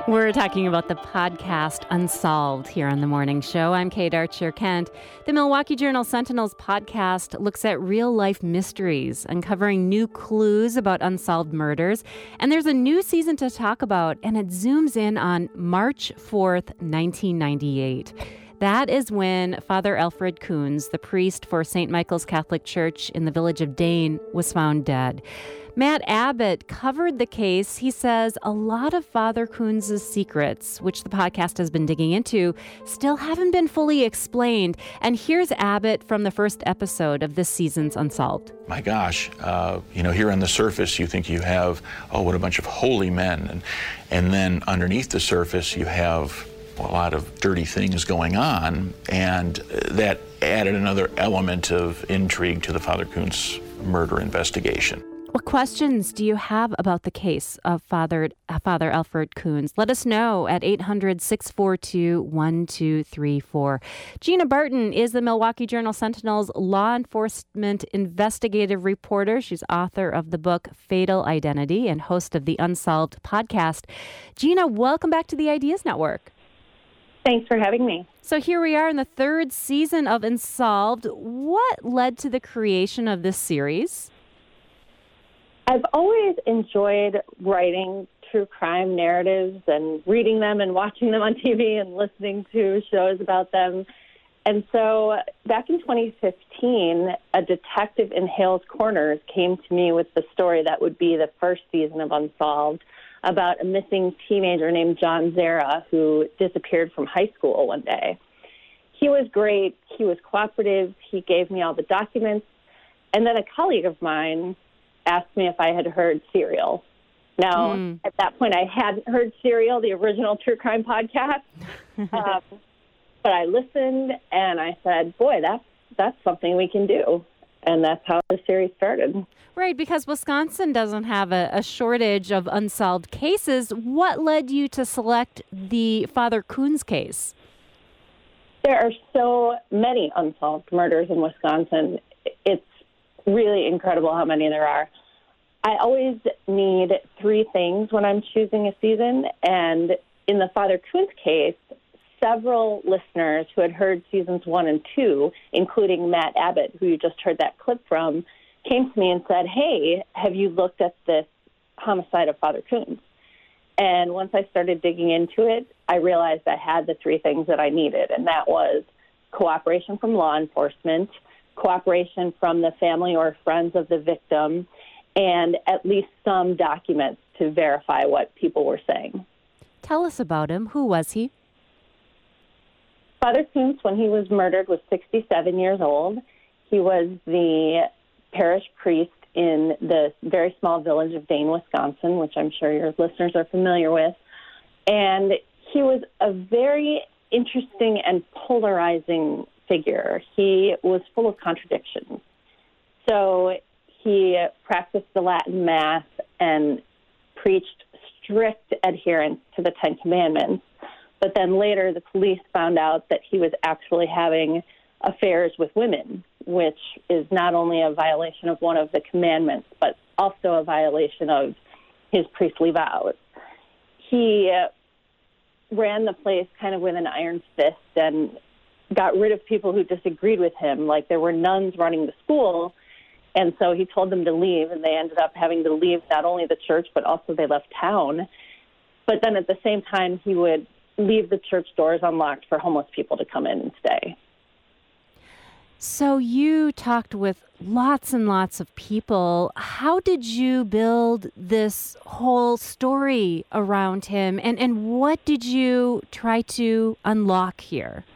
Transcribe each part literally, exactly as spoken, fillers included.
We're talking about the podcast Unsolved here on The Morning Show. I'm Kate Archer-Kent. The Milwaukee Journal-Sentinel's podcast looks at real-life mysteries, uncovering new clues about unsolved murders. And there's a new season to talk about, and it zooms in on March fourth, nineteen ninety-eight. That is when Father Alfred Coons, the priest for Saint Michael's Catholic Church in the village of Dane, was found dead. Matt Abbott covered the case. He says a lot of Father Coons' secrets, which the podcast has been digging into, still haven't been fully explained. And here's Abbott from the first episode of this season's Unsolved. My gosh, uh, you know, here on the surface, you think you have, oh, what a bunch of holy men. And, and then underneath the surface, you have a lot of dirty things going on. And that added another element of intrigue to the Father Coons murder investigation. What questions do you have about the case of Father uh, Father Alfred Coons? Let us know at eight hundred, six four two, one two three four. Gina Barton is the Milwaukee Journal-Sentinel's law enforcement investigative reporter. She's author of the book Fatal Identity and host of the Unsolved podcast. Gina, welcome back to the Ideas Network. Thanks for having me. So here we are in the third season of Unsolved. What led to the creation of this series? I've always enjoyed writing true crime narratives and reading them and watching them on T V and listening to shows about them. And so back in twenty fifteen, a detective in Hales Corners came to me with the story that would be the first season of Unsolved about a missing teenager named John Zara who disappeared from high school one day. He was great. He was cooperative. He gave me all the documents. And then a colleague of mine asked me if I had heard Serial. Now, mm. at that point, I hadn't heard Serial, the original true crime podcast. um, but I listened, and I said, boy, that's, that's something we can do. And that's how the series started. Right, because Wisconsin doesn't have a, a shortage of unsolved cases. What led you to select the Father Coons case? There are so many unsolved murders in Wisconsin. It's really incredible how many there are. I always need three things when I'm choosing a season, and in the Father Coons case, several listeners who had heard seasons one and two, including Matt Abbott, who you just heard that clip from, came to me and said, hey, have you looked at this homicide of Father Coons? And once I started digging into it, I realized I had the three things that I needed, and that was cooperation from law enforcement, cooperation from the family or friends of the victim, and at least some documents to verify what people were saying. Tell us about him. Who was he? Father Coons, when he was murdered, was sixty-seven years old. He was the parish priest in the very small village of Dane, Wisconsin, which I'm sure your listeners are familiar with. And he was a very interesting and polarizing figure. He was full of contradictions. So he practiced the Latin Mass and preached strict adherence to the Ten Commandments. But then later the police found out that he was actually having affairs with women, which is not only a violation of one of the commandments, but also a violation of his priestly vows. He uh, ran the place kind of with an iron fist and got rid of people who disagreed with him. Like there were nuns running the school, and so he told them to leave, and they ended up having to leave not only the church, but also they left town. But then at the same time, he would leave the church doors unlocked for homeless people to come in and stay. So you talked with lots and lots of people. How did you build this whole story around him, and, and what did you try to unlock here?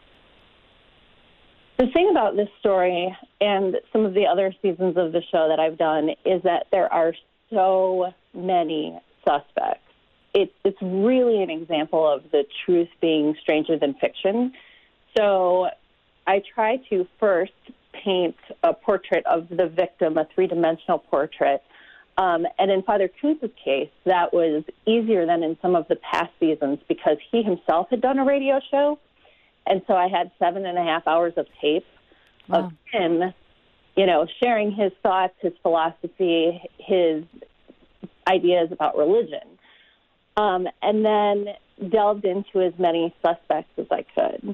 The thing about this story and some of the other seasons of the show that I've done is that there are so many suspects. It, it's really an example of the truth being stranger than fiction. So I try to first paint a portrait of the victim, a three-dimensional portrait. Um, and in Father Coons' case, that was easier than in some of the past seasons because he himself had done a radio show. And so I had seven and a half hours of tape wow. of him, you know, sharing his thoughts, his philosophy, his ideas about religion. um, and then delved into as many suspects as I could.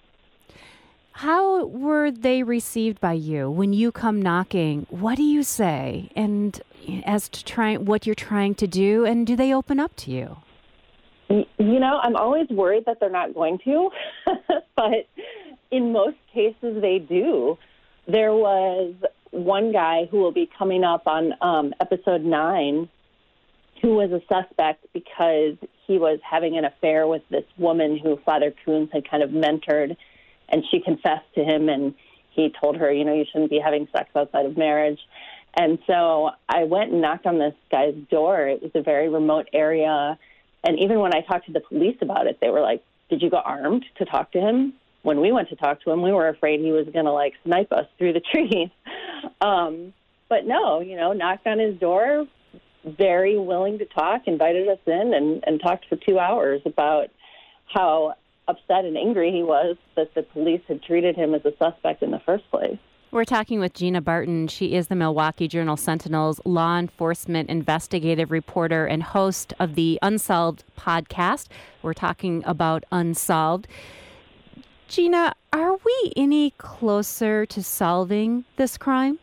How were they received by you when you come knocking? What do you say, and as to try what you're trying to do, and do they open up to you? You know, I'm always worried that they're not going to, but in most cases they do. There was one guy who will be coming up on um, episode nine who was a suspect because he was having an affair with this woman who Father Coons had kind of mentored, and she confessed to him, and he told her, you know, you shouldn't be having sex outside of marriage. And so I went and knocked on this guy's door. It was a very remote area. And even when I talked to the police about it, they were like, did you go armed to talk to him? When we went to talk to him, we were afraid he was going to, like, snipe us through the trees. Um, but no, you know, knocked on his door, very willing to talk, invited us in, and, and talked for two hours about how upset and angry he was that the police had treated him as a suspect in the first place. We're talking with Gina Barton. She is the Milwaukee Journal-Sentinel's law enforcement investigative reporter and host of the Unsolved podcast. We're talking about Unsolved. Gina, are we any closer to solving this crime?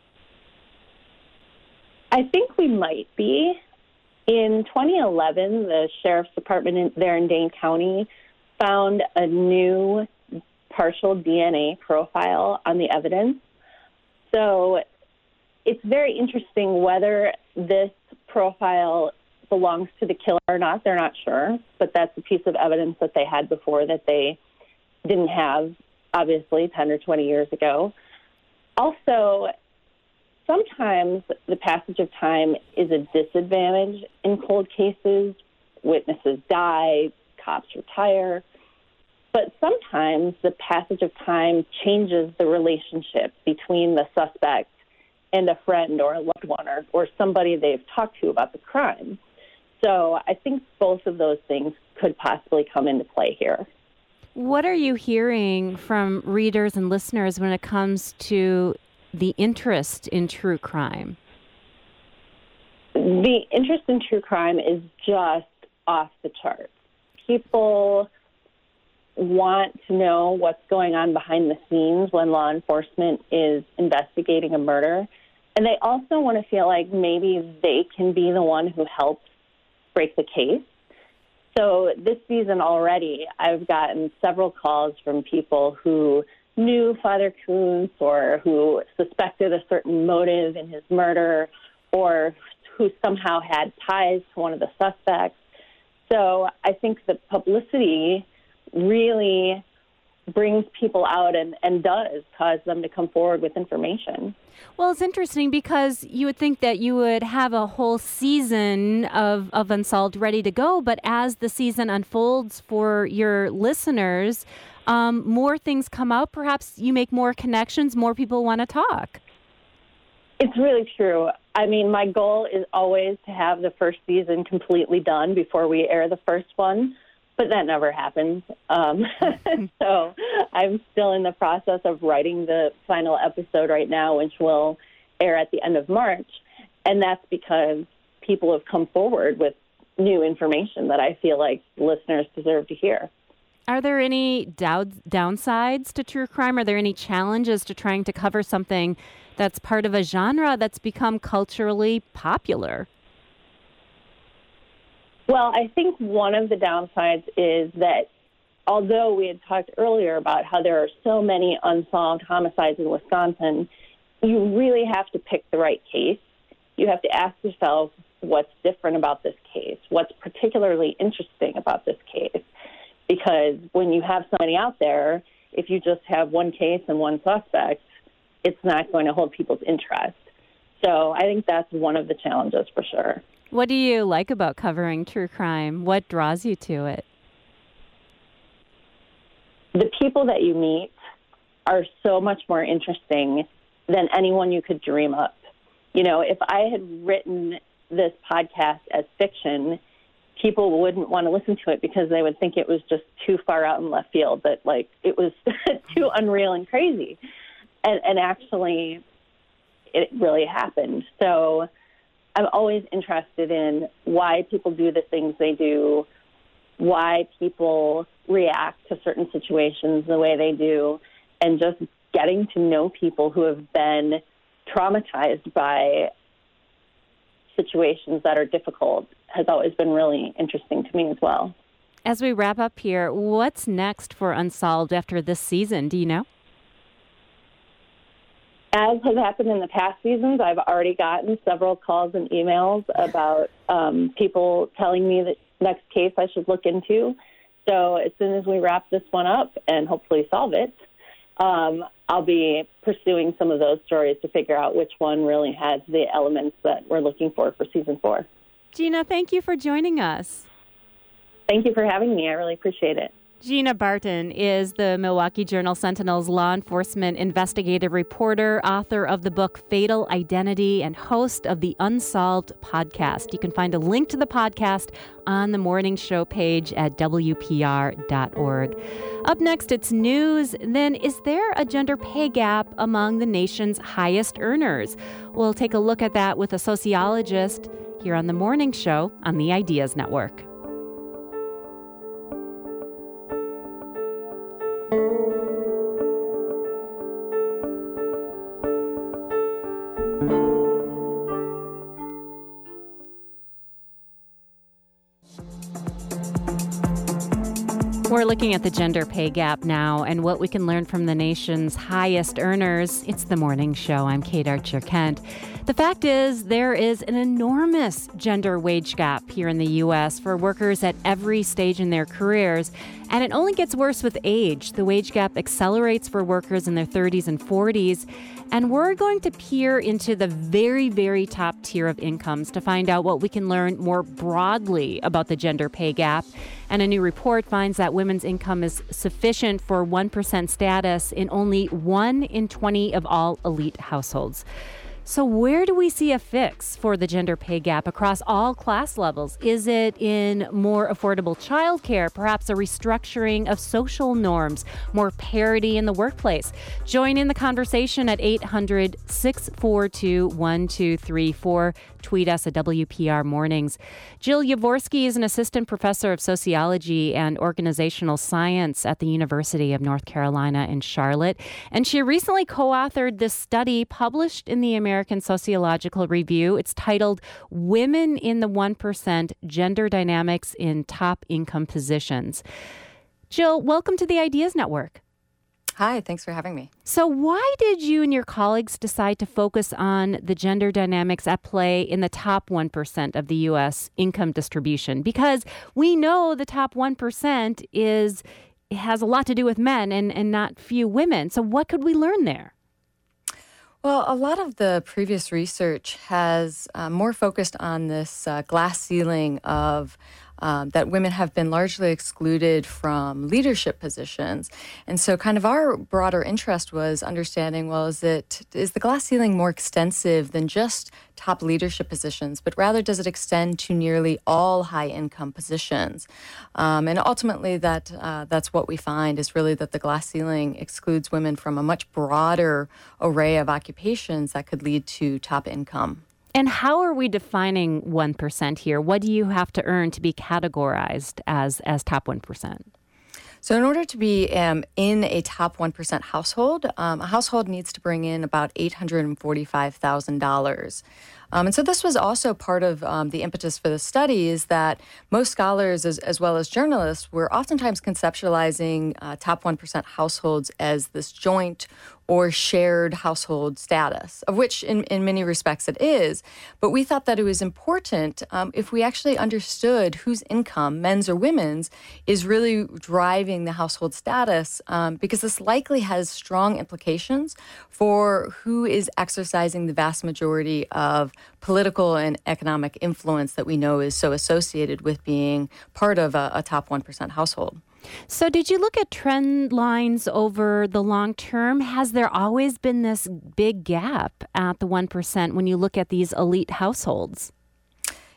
I think we might be. In twenty eleven, the sheriff's department in, there in Dane County found a new partial D N A profile on the evidence. So it's very interesting whether this profile belongs to the killer or not. They're not sure, but that's a piece of evidence that they had before that they didn't have, obviously, ten or twenty years ago. Also, sometimes the passage of time is a disadvantage in cold cases. Witnesses die, cops retire. But sometimes the passage of time changes the relationship between the suspect and a friend or a loved one or, or somebody they've talked to about the crime. So I think both of those things could possibly come into play here. What are you hearing from readers and listeners when it comes to the interest in true crime? The interest in true crime is just off the charts. People want to know what's going on behind the scenes when law enforcement is investigating a murder. And they also want to feel like maybe they can be the one who helps break the case. So this season already, I've gotten several calls from people who knew Father Coons or who suspected a certain motive in his murder or who somehow had ties to one of the suspects. So I think the publicity really brings people out and, and does cause them to come forward with information. Well, it's interesting because you would think that you would have a whole season of, of Unsolved ready to go, but as the season unfolds for your listeners, um, more things come out. Perhaps you make more connections, more people want to talk. It's really true. I mean, my goal is always to have the first season completely done before we air the first one. But that never happens. Um, so I'm still in the process of writing the final episode right now, which will air at the end of March. And that's because people have come forward with new information that I feel like listeners deserve to hear. Are there any dow- downsides to true crime? Are there any challenges to trying to cover something that's part of a genre that's become culturally popular? Well, I think one of the downsides is that although we had talked earlier about how there are so many unsolved homicides in Wisconsin, you really have to pick the right case. You have to ask yourself what's different about this case, what's particularly interesting about this case. Because when you have so many out there, if you just have one case and one suspect, it's not going to hold people's interest. So I think that's one of the challenges for sure. What do you like about covering true crime? What draws you to it? The people that you meet are so much more interesting than anyone you could dream up. You know, if I had written this podcast as fiction, people wouldn't want to listen to it because they would think it was just too far out in left field, that like it was too unreal and crazy. And, and actually, it really happened. So I'm always interested in why people do the things they do, why people react to certain situations the way they do, and just getting to know people who have been traumatized by situations that are difficult has always been really interesting to me as well. As we wrap up here, what's next for Unsolved after this season? Do you know? As has happened in the past seasons, I've already gotten several calls and emails about um, people telling me the next case I should look into. So as soon as we wrap this one up and hopefully solve it, um, I'll be pursuing some of those stories to figure out which one really has the elements that we're looking for for season four. Gina, thank you for joining us. Thank you for having me. I really appreciate it. Gina Barton is the Milwaukee Journal-Sentinel's law enforcement investigative reporter, author of the book Fatal Identity, and host of the Unsolved podcast. You can find a link to the podcast on the morning show page at W P R dot org. Up next, it's news. Then, is there a gender pay gap among the nation's highest earners? We'll take a look at that with a sociologist here on the morning show on the Ideas Network. We're looking at the gender pay gap now and what we can learn from the nation's highest earners. It's the morning show. I'm Kate Archer Kent. The fact is, there is an enormous gender wage gap here in the U S for workers at every stage in their careers, and it only gets worse with age. The wage gap accelerates for workers in their thirties and forties, and we're going to peer into the very, very top tier of incomes to find out what we can learn more broadly about the gender pay gap. And a new report finds that women's income is sufficient for one percent status in only one in twenty of all elite households. So where do we see a fix for the gender pay gap across all class levels? Is it in more affordable childcare, perhaps a restructuring of social norms, more parity in the workplace? Join in the conversation at eight hundred, six four two, one two three four. Tweet us at W P R Mornings. Jill Yavorsky is an assistant professor of sociology and organizational science at the University of North Carolina in Charlotte, and she recently co-authored this study published in the American Sociological Review. It's titled Women in the one percent, Gender Dynamics in Top Income Positions. Jill, welcome to the Ideas Network. Hi, thanks for having me. So why did you and your colleagues decide to focus on the gender dynamics at play in the top one percent of the U S income distribution? Because we know the top one percent is has a lot to do with men and, and not few women. So what could we learn there? Well, a lot of the previous research has uh, more focused on this uh, glass ceiling of um, that women have been largely excluded from leadership positions. And so kind of our broader interest was understanding, well, is it is the glass ceiling more extensive than just top leadership positions, but rather does it extend to nearly all high-income positions? Um, and ultimately, that uh, that's what we find is really that the glass ceiling excludes women from a much broader array of occupations that could lead to top income. And how are we defining one percent here? What do you have to earn to be categorized as, as top one percent? So in order to be um, in a top one percent household, um, a household needs to bring in about eight hundred forty-five thousand dollars. Um, and so this was also part of um, the impetus for the study is that most scholars, as, as well as journalists, were oftentimes conceptualizing uh, top one percent households as this joint or shared household status, of which in, in many respects it is. But we thought that it was important um, if we actually understood whose income, men's or women's, is really driving the household status, um, because this likely has strong implications for who is exercising the vast majority of political and economic influence that we know is so associated with being part of a, a top one percent household. So did you look at trend lines over the long term? Has there always been this big gap at the one percent when you look at these elite households?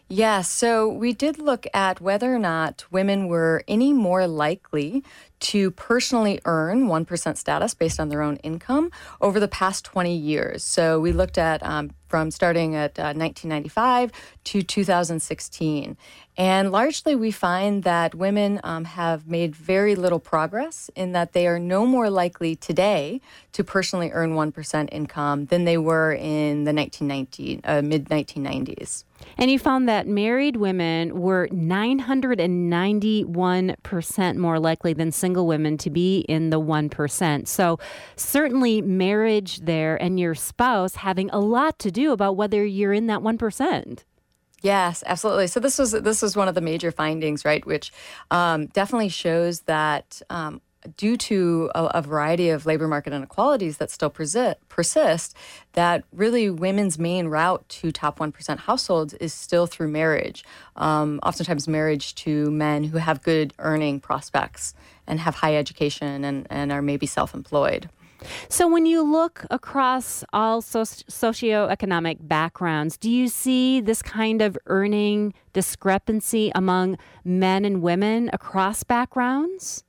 Yes, so we did look at whether or not women were any more likely to personally earn one percent status based on their own income over the past twenty years. So we looked at um, from starting at uh, nineteen ninety-five to two thousand sixteen. And largely we find that women um, have made very little progress in that they are no more likely today to personally earn one percent income than they were in the nineteen ninety, uh, mid nineteen nineties. And you found that married women were nine hundred ninety-one percent more likely than single women to be in the one percent. So certainly marriage there and your spouse having a lot to do about whether you're in that one percent. Yes, absolutely. So this was this was one of the major findings, right, which um, definitely shows that um, due to a, a variety of labor market inequalities that still persi- persist, that really women's main route to top one percent households is still through marriage, um, oftentimes marriage to men who have good earning prospects and have high education and, and are maybe self-employed. So when you look across all soci- socioeconomic backgrounds, do you see this kind of earning discrepancy among men and women across backgrounds?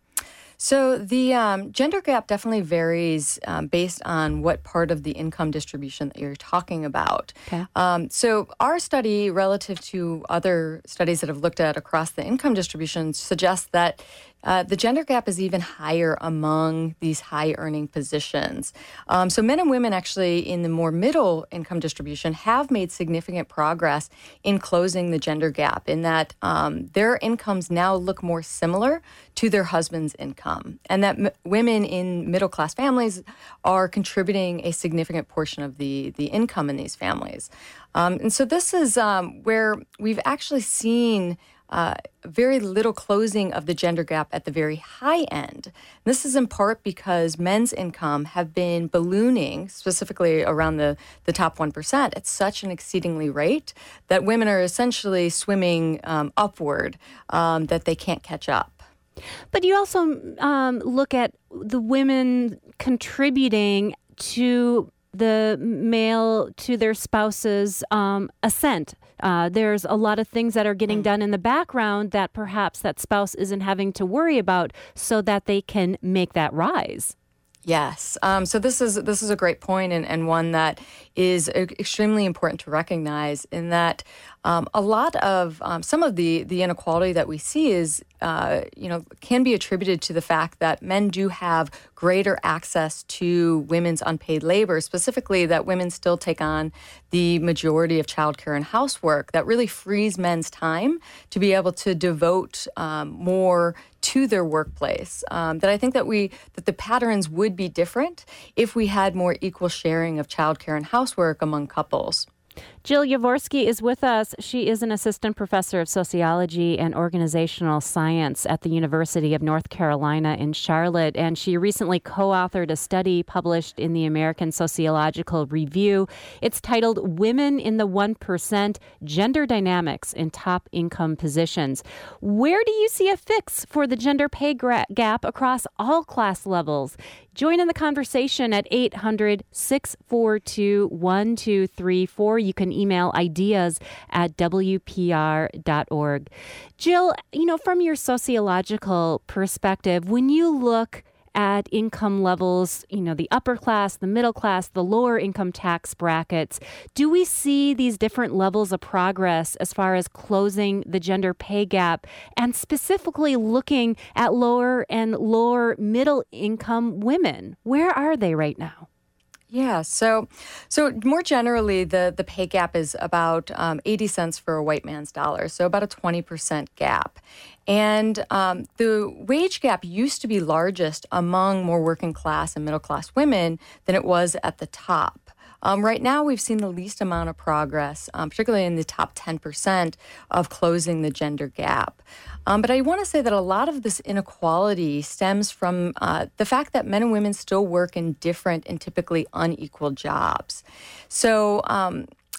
So the um, gender gap definitely varies um, based on what part of the income distribution that you're talking about. Okay. Um, so our study, relative to other studies that have looked at across the income distribution, suggests that Uh, the gender gap is even higher among these high-earning positions. Um, so men and women actually in the more middle income distribution have made significant progress in closing the gender gap in that um, their incomes now look more similar to their husband's income, and that m- women in middle-class families are contributing a significant portion of the, the income in these families. Um, and so this is um, where we've actually seen Uh, very little closing of the gender gap at the very high end. This is in part because men's income have been ballooning, specifically around the, the top one percent, at such an exceedingly rate that women are essentially swimming um, upward um, that they can't catch up. But you also um, look at the women contributing to the male, to their spouse's um, ascent. Uh, there's a lot of things that are getting done in the background that perhaps that spouse isn't having to worry about so that they can make that rise. Yes. Um, so this is this is a great point and, and one that is extremely important to recognize in that um, a lot of um, some of the, the inequality that we see is, uh, you know, can be attributed to the fact that men do have greater access to women's unpaid labor, specifically that women still take on the majority of childcare and housework that really frees men's time to be able to devote um, more to their workplace. Um, that I think that we that the patterns would be different if we had more equal sharing of childcare and housework among couples. Jill Yavorsky is with us. She is an assistant professor of sociology and organizational science at the University of North Carolina in Charlotte, and she recently co-authored a study published in the American Sociological Review. It's titled Women in the one percent, Gender Dynamics in Top Income Positions. Where do you see a fix for the gender pay gra- gap across all class levels? Join in the conversation at eight hundred, six four two, one two three four. You can email ideas at w p r dot org. Jill, you know, from your sociological perspective, when you look at income levels, you know, the upper class, the middle class, the lower income tax brackets, do we see these different levels of progress as far as closing the gender pay gap and specifically looking at lower and lower middle income women? Where are they right now? Yeah, so so more generally, the, the pay gap is about um, eighty cents for a white man's dollar, so about a twenty percent gap. And um, the wage gap used to be largest among more working class and middle class women than it was at the top. Um, right now, we've seen the least amount of progress, um, particularly in the top ten percent of closing the gender gap. Um, but I want to say that a lot of this inequality stems from uh, the fact that men and women still work in different and typically unequal jobs. So um,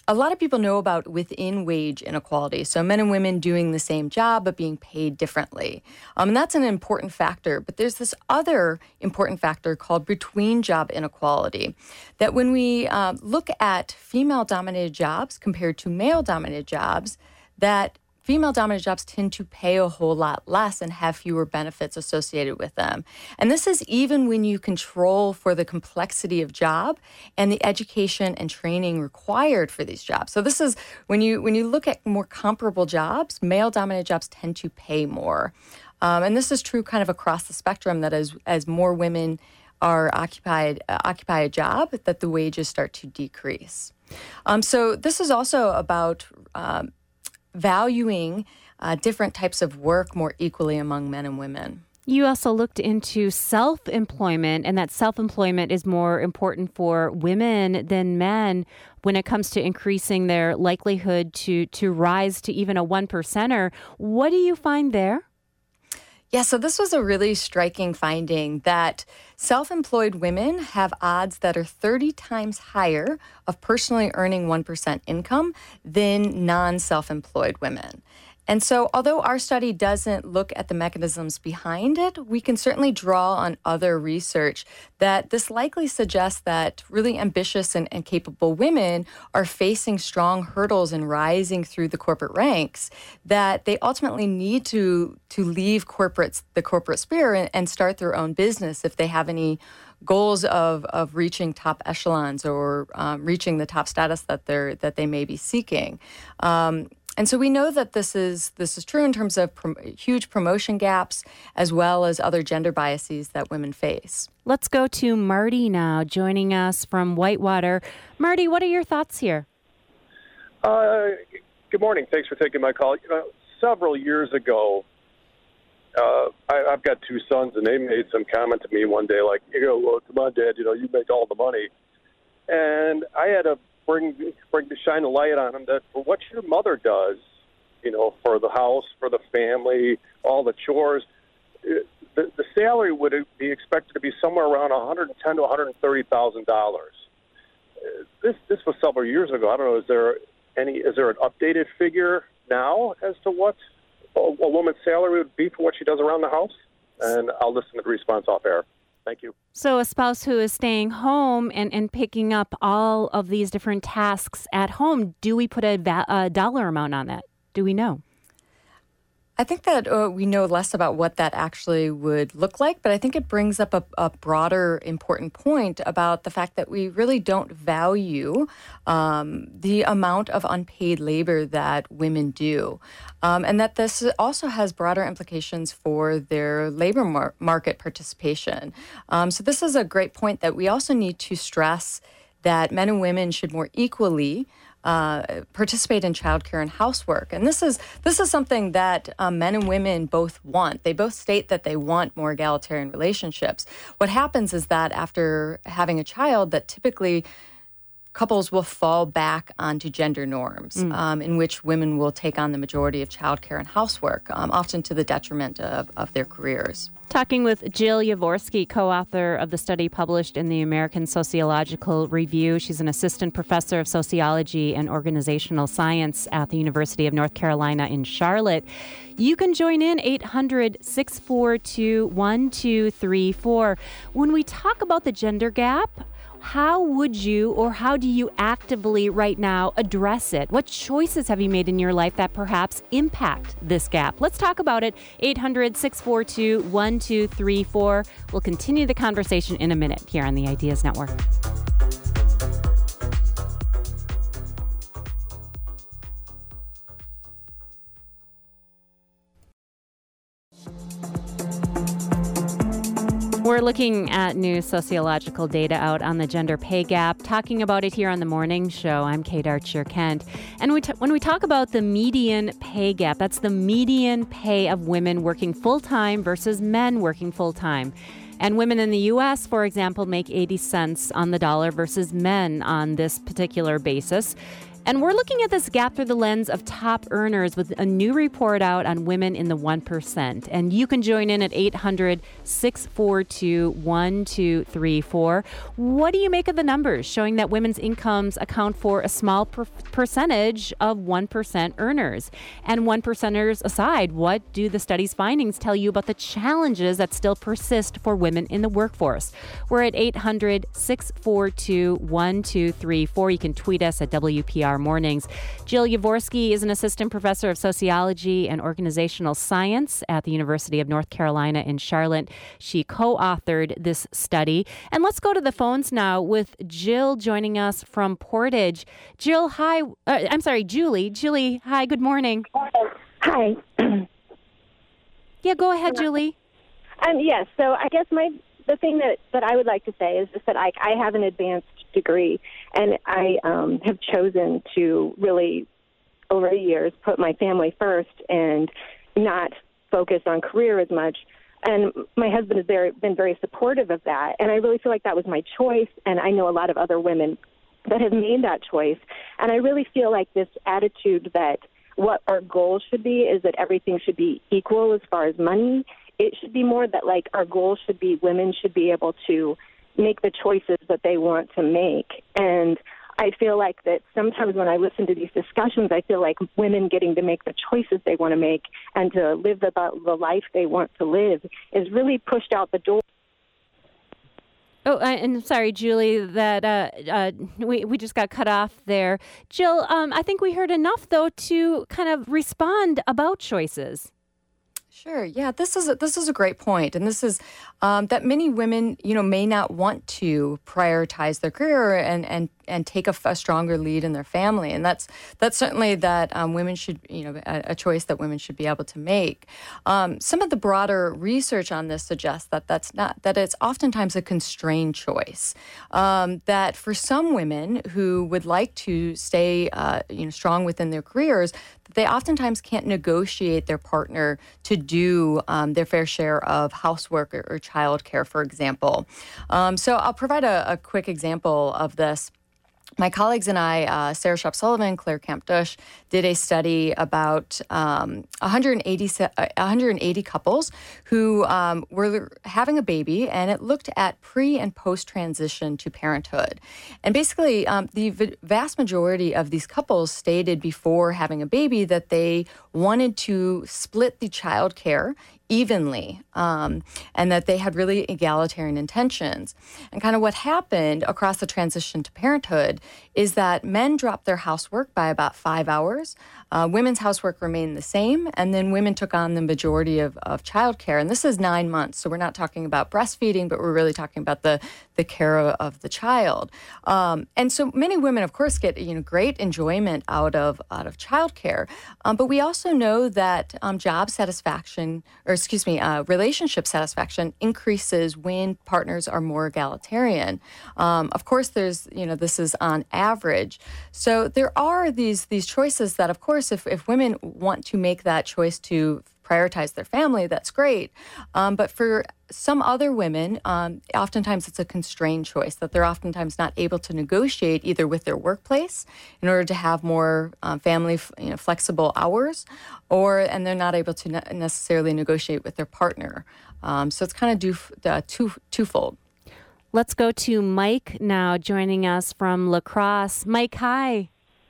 a lot of people know about within wage inequality. So men and women doing the same job but being paid differently. Um, and that's an important factor. But there's this other important factor called between job inequality, that when we uh, look at female-dominated jobs compared to male-dominated jobs, that female-dominated jobs tend to pay a whole lot less and have fewer benefits associated with them. And this is even when you control for the complexity of job and the education and training required for these jobs. So this is when you when you look at more comparable jobs, male-dominated jobs tend to pay more. Um, and this is true kind of across the spectrum, that as as more women are occupied uh, occupy a job, that the wages start to decrease. Um, so this is also about um, valuing uh, different types of work more equally among men and women. You also looked into self-employment, and that self-employment is more important for women than men when it comes to increasing their likelihood to, to rise to even a one percenter. What do you find there? Yeah, so this was a really striking finding that self-employed women have odds that are thirty times higher of personally earning one percent income than non-self-employed women. And so although our study doesn't look at the mechanisms behind it, we can certainly draw on other research that this likely suggests that really ambitious and, and capable women are facing strong hurdles in rising through the corporate ranks, that they ultimately need to, to leave corporate, the corporate sphere and, and start their own business if they have any goals of, of reaching top echelons or um, reaching the top status that they're that they may be seeking. Um, And so we know that this is this is true in terms of prom- huge promotion gaps as well as other gender biases that women face. Let's go to Marty now, joining us from Whitewater. Marty, what are your thoughts here? Uh, good morning. Thanks for taking my call. You know, several years ago, uh, I, I've got two sons, and they made some comment to me one day like, you know, well, come on, Dad, you know, you make all the money. And I had to bring bring to shine a light on them that for what your mother does, you know, for the house, for the family, all the chores, the, the salary would be expected to be somewhere around one hundred ten thousand to one hundred thirty thousand dollars. This this was several years ago. I don't know. Is there any? Is there an updated figure now as to what a, a woman's salary would be for what she does around the house? And I'll listen to the response off air. Thank you. So a spouse who is staying home and, and picking up all of these different tasks at home, do we put a, va- a dollar amount on that? Do we know? I think that uh, we know less about what that actually would look like, but I think it brings up a, a broader important point about the fact that we really don't value um, the amount of unpaid labor that women do, um, and that this also has broader implications for their labor mar- market participation. Um, so this is a great point that we also need to stress that men and women should more equally Uh, participate in childcare and housework. And this is this is something that um, men and women both want. They both state that they want more egalitarian relationships. What happens is that after having a child, that typically couples will fall back onto gender norms mm. um, in which women will take on the majority of childcare and housework, um, often to the detriment of, of their careers. Talking with Jill Yavorsky, co-author of the study published in the American Sociological Review. She's an assistant professor of sociology and organizational science at the University of North Carolina in Charlotte. You can join in eight hundred, six four two, one two three four. When we talk about the gender gap, how would you or how do you actively right now address it? What choices have you made in your life that perhaps impact this gap? Let's talk about it. eight hundred, six four two, one two three four. We'll continue the conversation in a minute here on the Ideas Network. We're looking at new sociological data out on the gender pay gap, talking about it here on the morning show. I'm Kate Archer Kent. And we t- when we talk about the median pay gap, that's the median pay of women working full-time versus men working full-time. And women in the U S, for example, make eighty cents on the dollar versus men on this particular basis. And we're looking at this gap through the lens of top earners with a new report out on women in the one percent. And you can join in at eight hundred, six four two, one two three four. What do you make of the numbers showing that women's incomes account for a small per- percentage of one percent earners? And one percenters aside, what do the study's findings tell you about the challenges that still persist for women in the workforce? We're at eight hundred, six four two, one two three four. You can tweet us at W P R Mornings. Jill Yavorsky is an assistant professor of sociology and organizational science at the University of North Carolina in Charlotte. She co-authored this study. And let's go to the phones now with Jill joining us from Portage. Jill, hi. Uh, I'm sorry, Julie. Julie, hi, good morning. Hi. Yeah, go ahead, Julie. Um, yes, so I guess my the thing that, that I would like to say is just that I, I have an advanced degree, and I um, have chosen to really, over the years, put my family first and not focus on career as much. And my husband has very, been very supportive of that, and I really feel like that was my choice, and I know a lot of other women that have made that choice. And I really feel like this attitude that what our goal should be is that everything should be equal as far as money. It should be more that, like, our goal should be women should be able to make the choices that they want to make. And I feel like that sometimes when I listen to these discussions, I feel like women getting to make the choices they want to make and to live the, the life they want to live is really pushed out the door. Oh, and sorry, Julie, that uh, uh, we, we just got cut off there. Jill, um, I think we heard enough, though, to kind of respond about choices. Sure. Yeah, this is a, this is a great point, and this is um, that many women, you know, may not want to prioritize their career and and and take a, a stronger lead in their family, and that's that's certainly that um, women should, you know, a, a choice that women should be able to make. Um, some of the broader research on this suggests that that's not that it's oftentimes a constrained choice. Um, that for some women who would like to stay, uh, you know, strong within their careers, they oftentimes can't negotiate their partner to do um, their fair share of housework or, or childcare, for example. Um, so I'll provide a, a quick example of this. My colleagues and I, uh, Sarah Shop Sullivan, Claire Camp-Dush, did a study about um, one hundred eighty, one hundred eighty couples who um, were having a baby, and it looked at pre- and post-transition to parenthood. And basically, um, the v- vast majority of these couples stated before having a baby that they wanted to split the child care evenly, um, and that they had really egalitarian intentions. And kind of what happened across the transition to parenthood is that men dropped their housework by about five hours. Uh, women's housework remained the same, and then women took on the majority of, of childcare. And this is nine months, so we're not talking about breastfeeding, but we're really talking about the, the care of, of the child. Um, and so many women, of course, get you know great enjoyment out of out of childcare. Um, but we also know that um, job satisfaction, or excuse me, uh, relationship satisfaction increases when partners are more egalitarian. Um, of course, there's you know this is on average. So there are these these choices that, of course, if, if women want to make that choice to prioritize their family, that's great. Um, but for some other women, um, oftentimes it's a constrained choice that they're oftentimes not able to negotiate either with their workplace in order to have more um, family you know, flexible hours, or and they're not able to ne- necessarily negotiate with their partner. Um, so it's kind of do, uh, two, twofold. Let's go to Mike now, joining us from La Crosse. Mike, hi.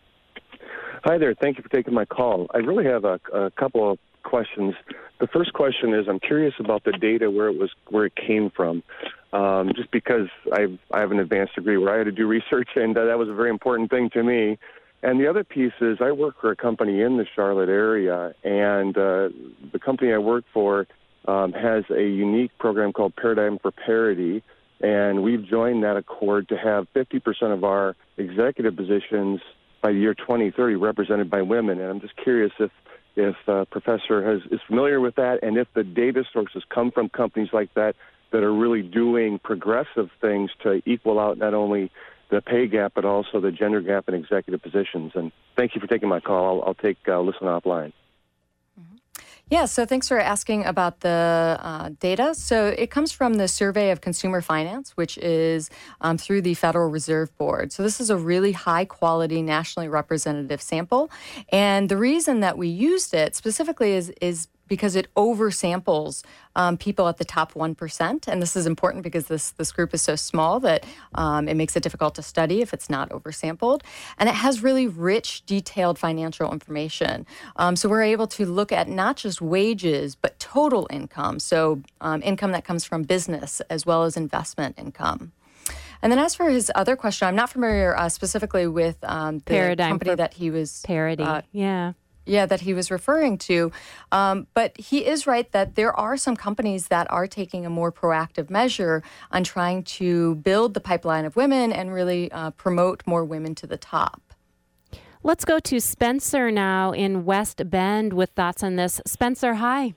Hi there. Thank you for taking my call. I really have a, a couple of questions. The first question is, I'm curious about the data where it was where it came from. Um, just because I've, I have an advanced degree where I had to do research, and uh, that was a very important thing to me. And the other piece is I work for a company in the Charlotte area, and uh, the company I work for um, has a unique program called Paradigm for Parity, and we've joined that accord to have fifty percent of our executive positions by the year twenty thirty represented by women. And I'm just curious if if uh, Professor has, is familiar with that, and if the data sources come from companies like that that are really doing progressive things to equal out not only the pay gap but also the gender gap in executive positions. And thank you for taking my call. I'll, I'll take uh, listen offline. Yeah, so thanks for asking about the uh, data. So it comes from the Survey of Consumer Finance, which is um, through the Federal Reserve Board. So this is a really high quality, nationally representative sample. And the reason that we used it specifically is, is because it oversamples um, people at the top one percent. And this is important because this, this group is so small that um, it makes it difficult to study if it's not oversampled. And it has really rich, detailed financial information. Um, so we're able to look at not just wages, but total income. So um, income that comes from business as well as investment income. And then as for his other question, I'm not familiar uh, specifically with um, the Paradigm company that he was... Parity, uh, yeah. Yeah, that he was referring to. Um, but he is right that there are some companies that are taking a more proactive measure on trying to build the pipeline of women and really uh, promote more women to the top. Let's go to Spencer now in West Bend with thoughts on this. Spencer, hi.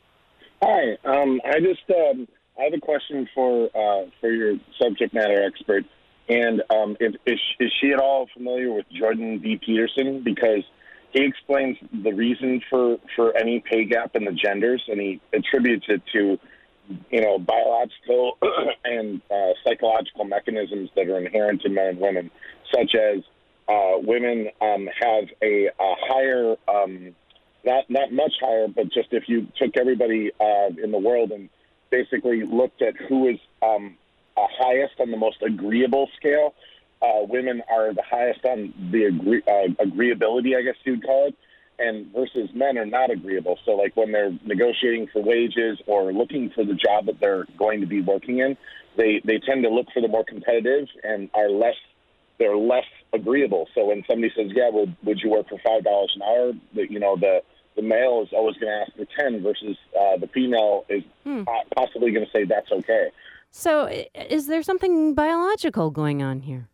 Hi. Um, I just um, I have a question for uh, for your subject matter expert. And um, if, is, is she at all familiar with Jordan B. Peterson? Because he explains the reason for, for any pay gap in the genders, and he attributes it to, you know, biological and uh, psychological mechanisms that are inherent in men and women, such as uh, women um, have a, a higher, um, not not much higher, but just if you took everybody uh, in the world and basically looked at who is um, uh, highest on the most agreeable scale, Uh, women are the highest on the agree, uh, agreeability, I guess you'd call it, and versus men are not agreeable. So, like when they're negotiating for wages or looking for the job that they're going to be working in, they, they tend to look for the more competitive and are less they're less agreeable. So when somebody says, "Yeah, would would you work for five dollars an hour?" The, you know the the male is always going to ask for ten, versus uh, the female is hmm. possibly going to say that's okay. So, is there something biological going on here?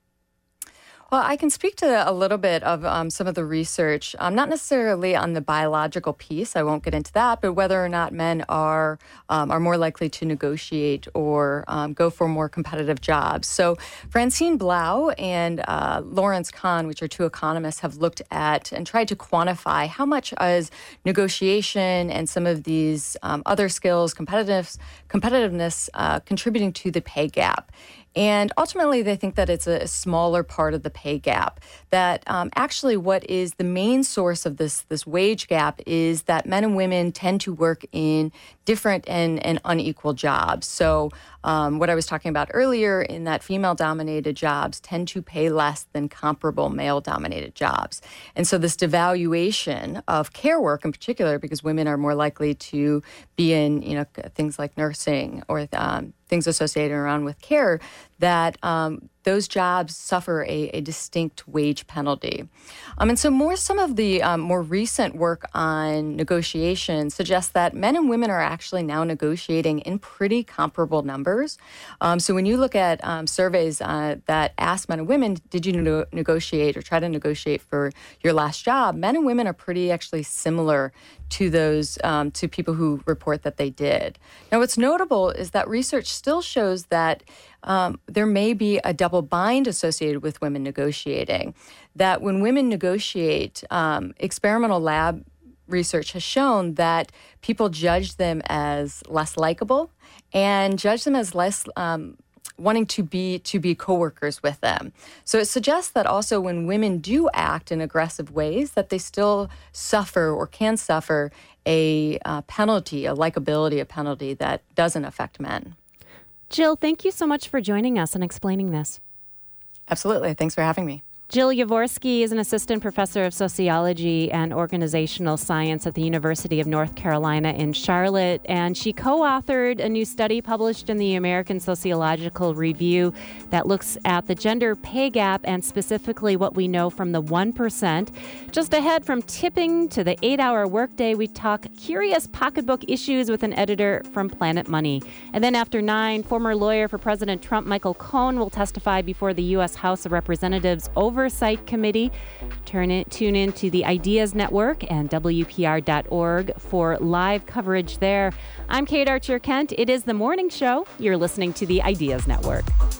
Well, I can speak to a little bit of um, some of the research, um, not necessarily on the biological piece. I won't get into that, but whether or not men are um, are more likely to negotiate or um, go for more competitive jobs. So Francine Blau and uh, Lawrence Kahn, which are two economists, have looked at and tried to quantify how much is negotiation and some of these um, other skills, competitiveness, competitiveness uh, contributing to the pay gap. And ultimately, they think that it's a smaller part of the pay gap, that um, actually what is the main source of this, this wage gap is that men and women tend to work in different and, and unequal jobs. So um, what I was talking about earlier, in that female-dominated jobs tend to pay less than comparable male-dominated jobs. And so this devaluation of care work in particular, because women are more likely to be in, you know, things like nursing or um, things associated around with care, that um, those jobs suffer a, a distinct wage penalty. Um, and so more some of the um, more recent work on negotiation suggests that men and women are actually now negotiating in pretty comparable numbers. Um, so when you look at um, surveys uh, that ask men and women, did you ne- negotiate or try to negotiate for your last job, men and women are pretty actually similar to those, um, to people who report that they did. Now, what's notable is that research still shows that um, there may be a double bind associated with women negotiating, that when women negotiate, um, experimental lab research has shown that people judge them as less likable and judge them as less um, wanting to be to be coworkers with them. So it suggests that also when women do act in aggressive ways, that they still suffer or can suffer a uh, penalty, a likability, a penalty that doesn't affect men. Jill, thank you so much for joining us and explaining this. Absolutely. Thanks for having me. Jill Yavorsky is an assistant professor of sociology and organizational science at the University of North Carolina in Charlotte, and she co-authored a new study published in the American Sociological Review that looks at the gender pay gap and specifically what we know from the one percent. Just ahead from tipping to the eight-hour workday, we talk curious pocketbook issues with an editor from Planet Money. And then after nine, former lawyer for President Trump, Michael Cohen, will testify before the U S House of Representatives over Oversight Committee. Turn it, tune in to the Ideas Network and W P R dot org for live coverage there. I'm Kate Archer Kent. It is The Morning Show. You're listening to the Ideas Network.